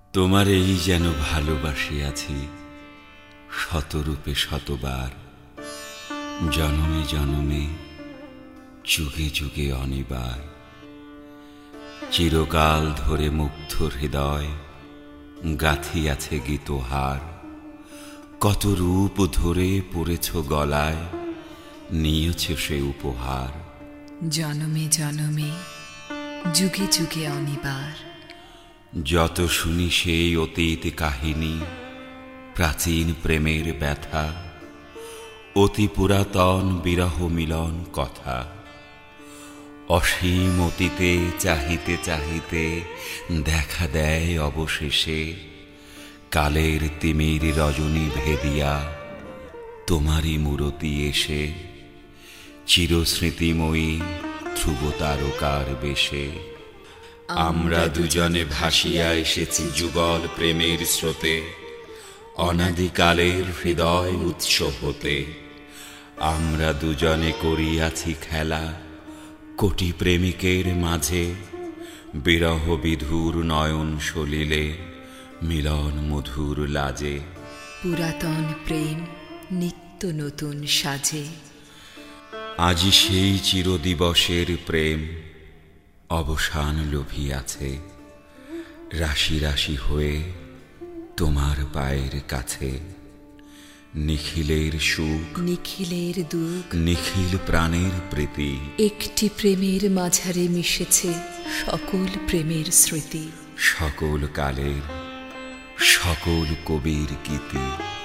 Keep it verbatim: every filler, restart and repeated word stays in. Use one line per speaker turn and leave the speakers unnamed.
তোমারেই যেন ভালোবাসিয়াছি শতরূপে শতবার, জনমে জনমে যুগে যুগে অনিবার। চিরকাল ধরে মুগ্ধ হৃদয় গাঁথিয়াছে গীতহার, কত রূপ ধরে পড়েছ গলায়, নিয়েছ সে উপহার।
জনমে জনমে যুগে যুগে অনিবার।
যত শুনি সেই অতীত কাহিনী, প্রাচীন প্রেমের ব্যথা, অতি পুরাতন বিরহ মিলন কথা। অসীম অতীতে চাহিতে চাহিতে দেখা দেয় অবশেষে, কালের তিমির রজনী ভেদিয়া তোমারই মূরতি এসে, চিরস্মৃতিময়ী ধ্রুব তারকার বেশে। আমরা দুজনে ভাসিয়া এসেছি যুগল প্রেমের স্রোতে, অনাদিকালের হৃদয় উৎস হতে। আমরা দুজনে করিয়াছি খেলা কোটি প্রেমিকের মাঝে, বিরহ বিধুর নয়ন সলিলে মিলন মধুর লাজে।
পুরাতন প্রেম নিত্য নতুন সাজে।
আজি সেই চিরদিবসের প্রেম অবসান লোভিয়াছে, রাশি রাশি হয়ে তোমার পায়ের কাছে। নিখিলের সুখ
নিখিলের দুঃখ,
নিখিল প্রাণের প্রীতি,
একটি প্রেমের মাঝারে মিশেছে সকল প্রেমের স্মৃতি।
সকল কালের সকল কবির গীতি।